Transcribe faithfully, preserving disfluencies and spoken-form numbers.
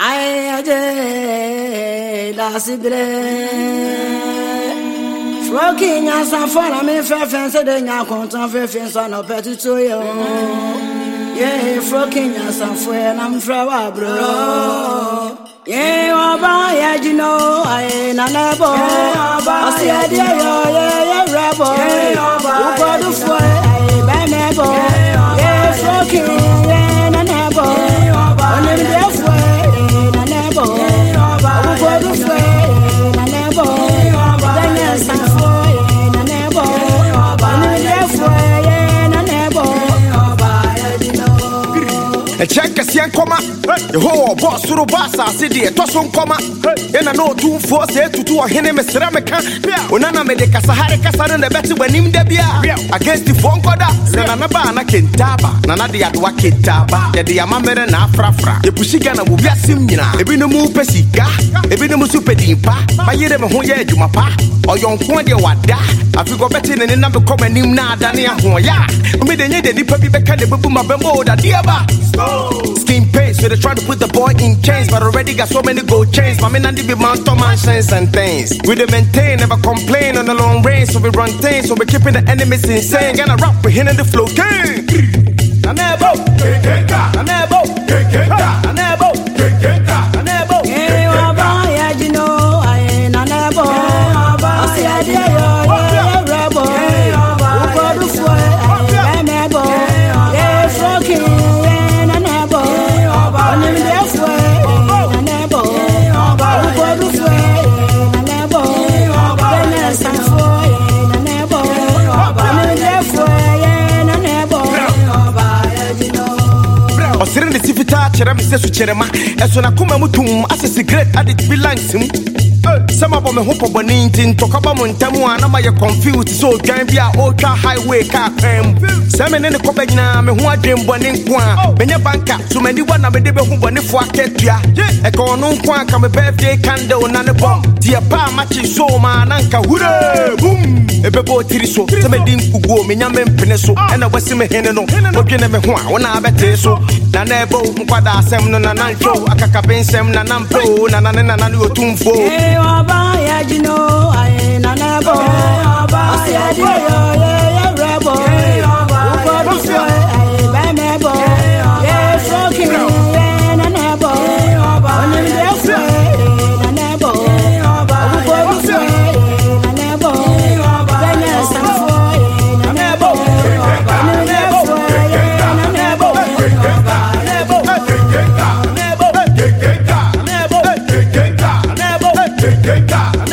I did last day. Froking as a follow me fair fence, then I can't fair fence on a petty to you. Yeah, froking as a friend, I'm flower, bro. Yeah, by you know, I ain't a neighbor. I see a dear, yeah, rebel. You got the foot, I buy neighbor. Yeah, froking, yeah, a neighbor. Only the foot, a neighbor. You got the foot, a neighbor. Then yes, I'm for a neighbor. Only the foot, a neighbor. A check a sian comma, the whole boss to the boss, I see the Tosson comma, and I know two force to do a henna ceramica. When I made the Casahara Casa and the better when him debia against the phone coda, Sanabana Kentaba, Nana de Adwa Kitaba, the Diamamera and Afrafra, the Pushigana will be a simina, a binomu pesica, a binomu superdimpa, by Yedem Hoya Jumapa, or young Quadia Wada. I feel better than a number common name now, Dania Hoya. We made the Nipa Beca de Buma Bemo, the Diaba. Skin pace, so they try to put the boy in chains, but already got so many gold chains. My men and the monster mansions and things. We they maintain, never complain on the long range, so we run things, so we keeping the enemies insane. Gonna rap, we hitting the flow. Gang! I never, I never, I never, I never. Yeah, you know, I ain't a never. I see a dear, yeah, rebel. You got the foot, I never. Yeah, fucking. Cherami says to Cherema, as when I come mutum as a cigarette addict belongs to me. Some of them hope of an engine, talk about Montamu, and I'm confused. So, Gambia, ultra highway car crime. Salmon in the Copena, me who are dream one in Quan, Benya Banka, so many one of the devil who won it for a ketia. A corner Quan come a birthday candle, and a bomb. Dear Pa matches so man, Anka, hooray, boom. A bebo tiriso, some a dim who go, Minyaman Peneso, and I was in a henno, looking at me when I bet so. Nanebo, Mupada, Sam, Nanancho, Akakapin, Sam, Nanampo, Nanananu, Tumfo. Yeah, you know, I ain't a never. I see a dear, yeah, rebel. You got the foot, I buy neighbor. Yeah, fucking, yeah, a neighbor. Only the foot, a neighbor. You got the foot, a neighbor. Then yes, I'm for a neighbor. Only the foot, a neighbor. Get